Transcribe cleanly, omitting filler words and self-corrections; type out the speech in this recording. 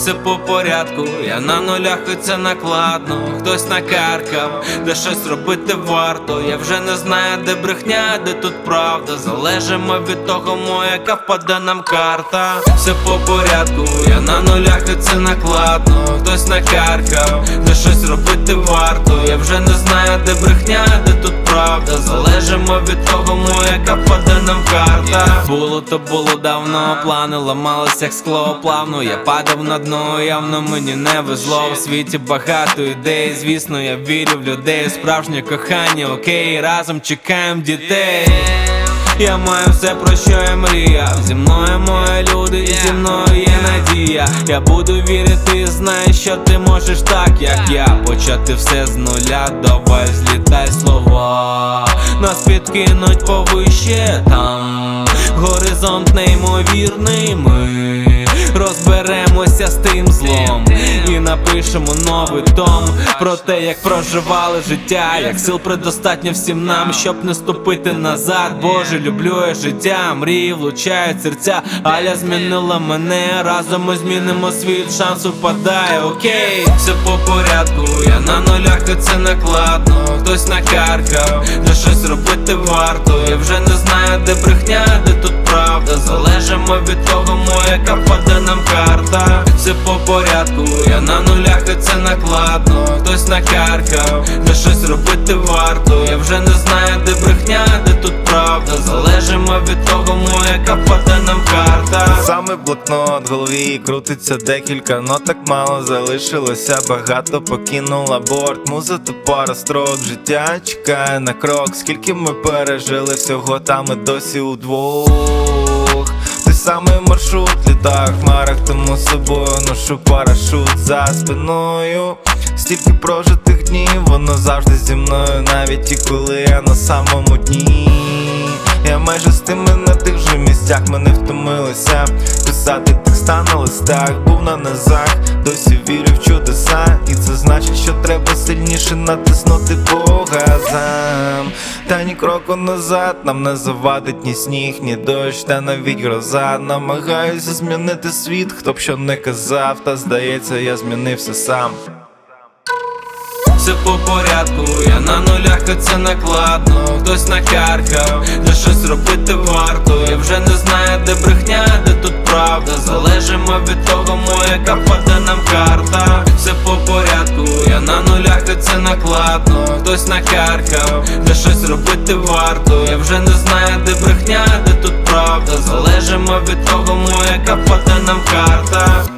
все по порядку, я на нулях і це накладно. Хтось накаркав, де щось робити варто. Я вже не знаю, де брехня, де тут правда. Залежимо від того, яка впаде нам карта. Все по порядку, я на нулях і це накладно. Хтось накаркав, де щось робити варто. Я вже не знаю, де брехня, де тут правда. Залежимо від того, яка впаде нам карта. Було то було давно, плани ламались як скло плавно. Я падав на дно, явно мені не везло. В світі багато ідей, звісно, я вірю в людей. Справжнє кохання, окей, разом чекаємо дітей. Я маю все, про що я мріяв. Зі мною мої люди, і зі мною є надія. Я буду вірити, знаю, що ти можеш так, як я. Почати все з нуля, давай злітай слова. Нас підкинуть повище там. Горизонт неймовірний, ми розберемося з тим злом і напишемо новий том про те, як проживали життя, як сил предостатньо всім нам, щоб не ступити назад. Боже, люблю я життя, мрії влучають серця. Аля змінила мене, разом ми змінимо світ, шанс упадає, окей. Все по порядку, я на нулях і це накладно. Хтось накаркав, де щось робити варто. Я вже не знаю, де брехня, де тут правда. Залежимо від того, яка впаде нам карта. Все по порядку, я на нулях і це накладно. Хтось накаркав, де щось робити варто. Я вже не знаю, де брехня, де тут правда. Залежимо від того, яка впаде нам карта. Саме блокнот, в голові крутиться декілька ноток, мало залишилося, багато покинула борт. Муза то пара строк, життя чекає на крок. Скільки ми пережили всього, там і досі удвох. Той самий маршрут, літаю в хмарах, тому з собою ношу парашут за спиною. Стільки прожитих днів, воно завжди зі мною, навіть і коли я на самому дні. Я майже з тими на тих же місцях, ми не втомилися писати текста на листах. Був на низах, досі вірю в чудеса. І це значить, що треба сильніше натиснути по газам. Та ні кроку назад нам не завадить ні сніг, ні дощ, та навіть гроза. Намагаюся змінити світ, хто б що не казав, та здається, я змінився сам. Все по порядку, я на нулях і це накладно. Хтось накаркав, де щось робити варто. Я вже не знаю, де брехня, де тут правда. Залежимо від того, яка впаде нам карта. Все по порядку, я на нулях і це накладно. Хтось накаркав, де щось робити варто. Я вже не знаю, де брехня, де тут правда. Залежимо від того, яка впаде нам карта.